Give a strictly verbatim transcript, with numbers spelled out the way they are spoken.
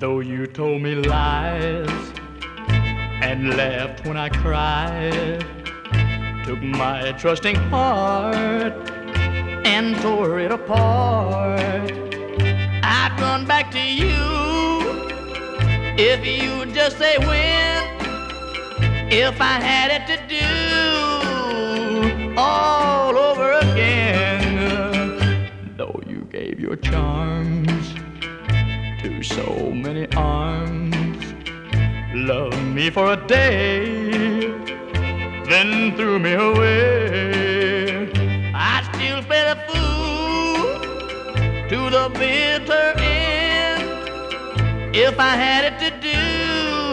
Though you told me lies and laughed when I cried, took my trusting heart and tore it apart, I'd run back to you if you'd just say when, if I had it to do all over again. Though you gave your charms to so many arms, loved me for a day, then threw me away, I still play the fool to the bitter end, if I had it to do